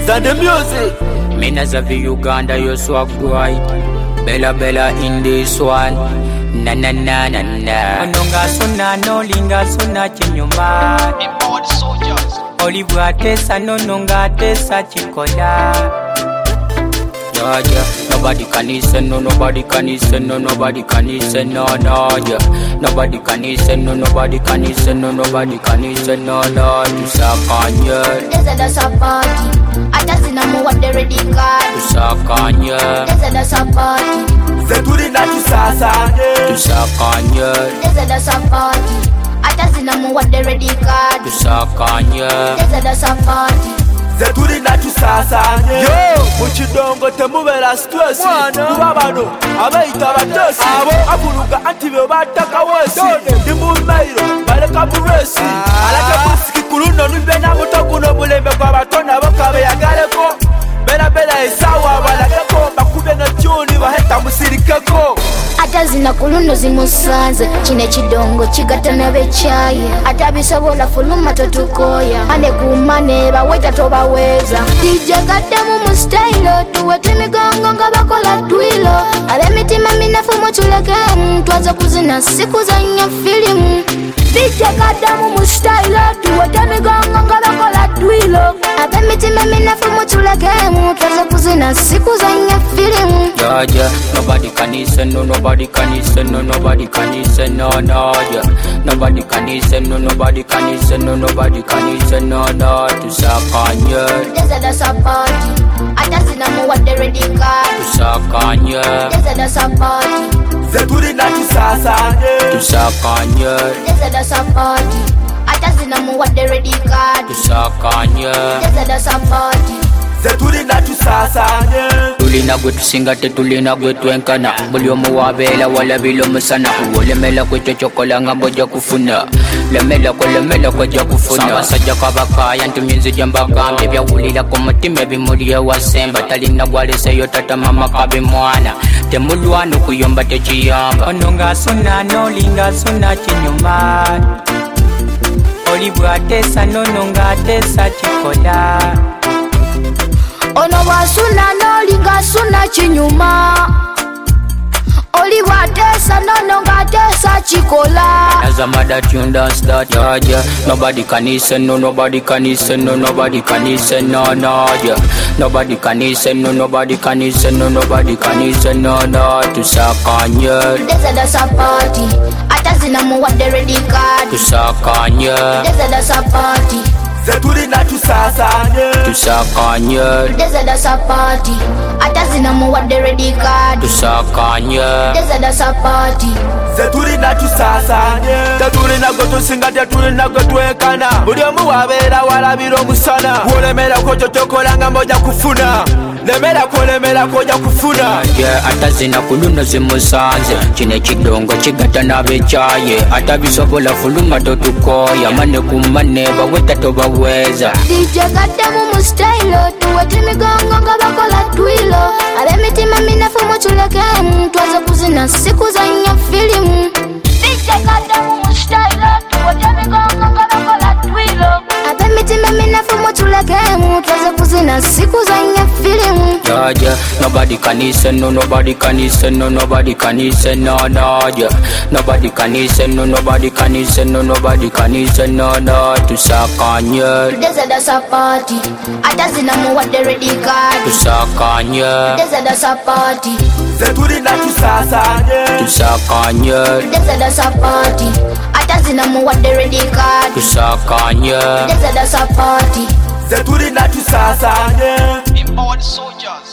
and the music. Mina Zavi Uganda, you swag boy. Bella Bella in this one. Na na na na na. Ononga suna no linga suna chinyuma. Import soldiers. Olivia tesa no nonga tesa chikola. Yeah. Nobody can listen, no, nobody can listen, no, nobody can listen, no, yeah. Nobody can listen, no, nobody can listen, no, nobody can listen, no, Tusakanya. There's a party. I just know what they ready got. Tusakanya. There's a party. Zeturi na tusasanye. Tusakanya. There's a party. I just know what they ready got. Tusakanya. There's a party. Zeturi na tusasanye. Yo, muchidongo temubera stress. Kuba bano abayita abatesi. Abo abuluga anti be bataka wesi. Ndimumairo baleka buresi. Alake busiki kuluno nube na mutokuno bulembe kwa batona bokabe yagaleko. Bela esawa balageko bakube na juni baheta musirikeko. Atazina kuluno zimusanze chine chidongo chigatana bechaye atabisobola fuluma totukoya ane kumane baweta tobaweza DJ kadamu mu style tuwete migongo nga bakola twilo ale mitima minafumo tuleke twaza kuzina siku za nya film DJ kadamu mu style tuwete migongo nga bakola twilo ale mitima minafumo tuleke twaza kuzina siku za nya film. Yeah. Nobody can listen, no, nobody can listen, no, nobody can listen, no, yeah. Nobody can listen, no, nobody can listen, no, nobody can listen, no, Tusakanya. There's a party. I just know what they ready got. Tusakanya. There's a party. Zeturi na tusasanye. Tusakanya. There's a party. I just know what they ready got. Tusakanya. There's a party. Zeturi na tusasanye. Tulina gwe tusinga tetulina gwe twenkana buli omu wabeera walabira omusana olemera kwekyo kyokola nga mbojja kufuna lemera kwejja kufuna abasajja kabakaya ntumyinzi gye mbagambye byawulira ku mutima ebimuli ewasemba talina gwaleseyo tata mama kabe mwana temulwana okuyomba tekiyamba ono ng'asuna n'olinga asuna kinyuma oli bw'ateesa nono ng'ateesa kikola. Ono bwasuna n'olinga suna kinyuma oli bw'ateesa nono ng'ateesa kikola. As a mother tune dance that yeah. Nobody can listen, no, nobody can listen, no, nobody can listen, no, yeah. Nobody can listen, no, nobody can listen, no, nobody can listen, no, Tusakanya. There's a party. Atazina mu what they ready got. Tusakanya. There's a party. Zeturi na tusasanye. Tusakanya. There's a party. Atazina mu what they ready got. Tusakanya. There's a party. Zeturi na tusasanye. Teturi na gotusinga teturi na gotwekana buli omu wabeera walabira omusana wolemera kwekyo kyokola nga mbojja kufuna lemera kwolemera kwojja kufuna. Atazina kuluno zimusanze kino ekidongo kigatta n'abekyaye atabisobola fuluma totukoya mane kumane baweta tobaweza. DJ kadamu mu style tuwete migongo nga bakola twilo ale mitima minafumo tuleke twaza kuzina siku za nya film. DJ kadamu mu style tuwete migongo nga bakola twilo ale mitima minafumo tuleke twaza kuzina siku za nya film. Yeah. Nobody can listen, no, nobody can listen, no, nobody can listen, no, yeah. Nobody can listen, no, nobody can listen, no, nobody can listen, no, Tusakanya. There's a party. I just know what they ready got. Tusakanya. There's a party. Zeturi na tusasanye. Tusakanya. There's a party. I just know what they ready got. Tusakanya. There's a party. Zeturi na tusasanye. Import soldiers.